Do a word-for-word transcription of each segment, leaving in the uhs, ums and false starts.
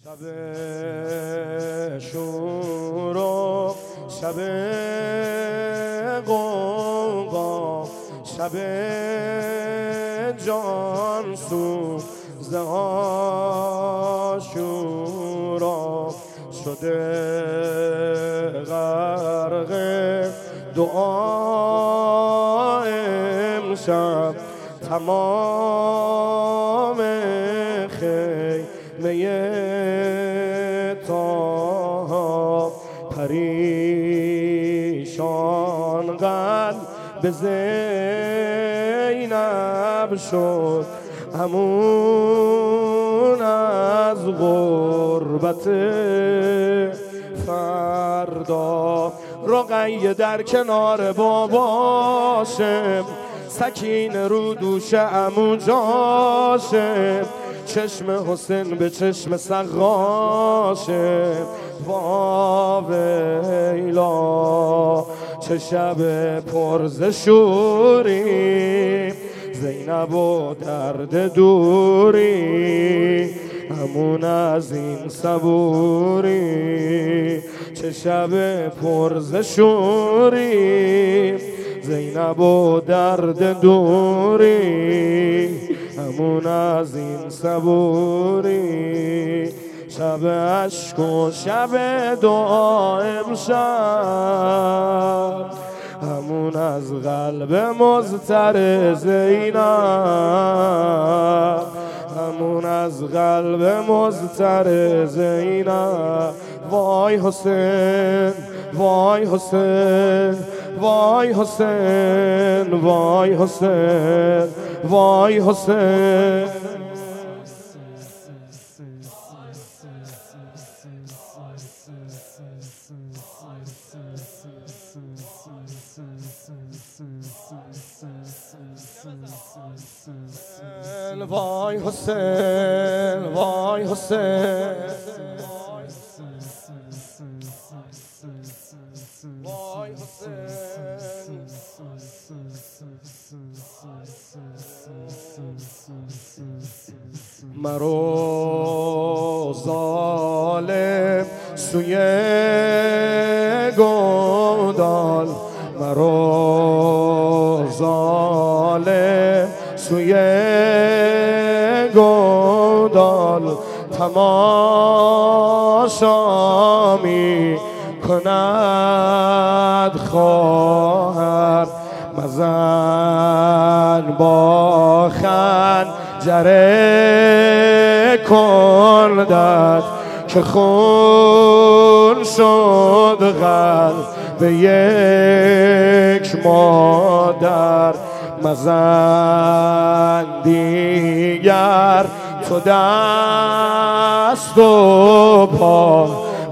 شب شور و شب غوغا، شب جان سوزه عاشورا شده غرق دعا امشب تمام خیمه تا پریشان قلب زینب شد همون از غربت فردا. رقیه در کنار باباشه، سکینه رو دوش عمو جاشه، چشم حسین به چشم سقاشه. وا ویلا چه شب پر ز شوری، زینب و درد دوری همون از این صبوری. چه شب پر ز شوری، زینب و درد دوری همون از این صبوری. شب عشق و شب دعا امشب همون از قلب مضطر زینب، همون از قلب مضطر زینب. وای حسین وای حسین وای حسین وای حسین وای حسین. وای حسین وای حسین وای حسین. مرو ظالم سوی گودال، مرو ظالم سوی گودال. تماشا می کند خواهر مزن با خنجر کندت، که خون شد قلب یک مادر. مزن دیگر تو دست و پا،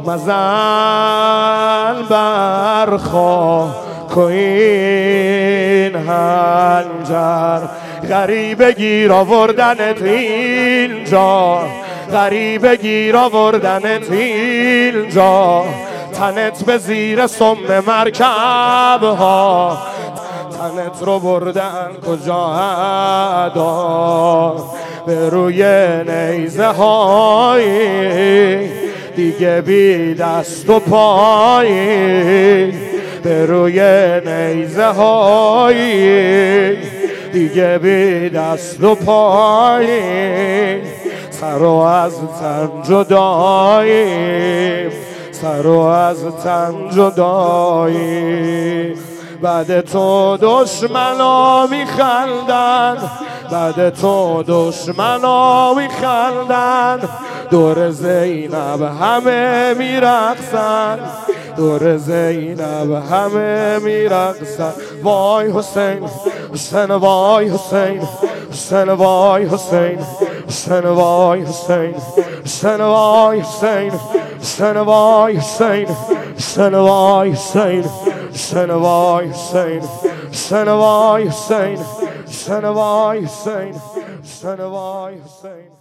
مزن برخواه که این هنجر. غریبه گیر آوردنت اینجا، غریبه گیر آوردنت اینجا، تنت به زیر سم مرکب ها، تنت رو بردن کجا ادا. به روی نیزه های دیگه بی دست و پایی، به روی نیزه های دیگه بی دست و پایی. سر و از تن جدایی، سر و از تن جدایی. بعد تو دشمنا میخندن، بعد تو دشمنا میخندن، دور زینب همه میرقصن، دور زینب همه میرقصن. وای حسین حسین وای حسین حسین وای حسین حسین وای حسین حسین وای حسین حسین وای حسین حسین وای حسین حسین وای حسین حسین وای حسین حسین وای حسین حسین وای حسین.